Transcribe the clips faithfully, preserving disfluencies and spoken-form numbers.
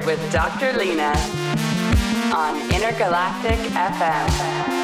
with Doctor Lena on Intergalactic F M.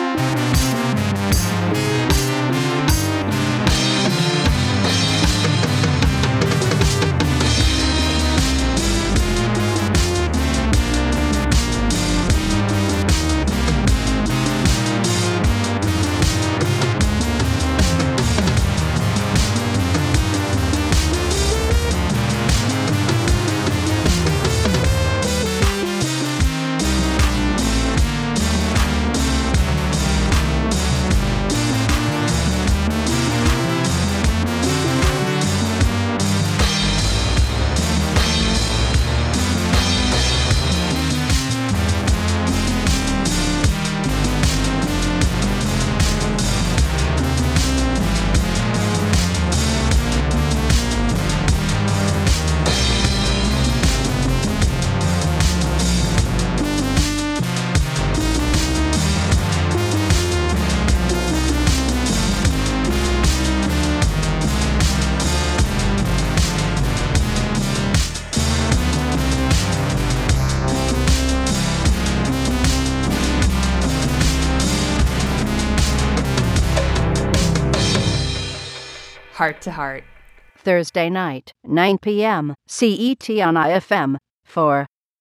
Heart to Heart. Thursday night, nine p.m. C E T on I F M for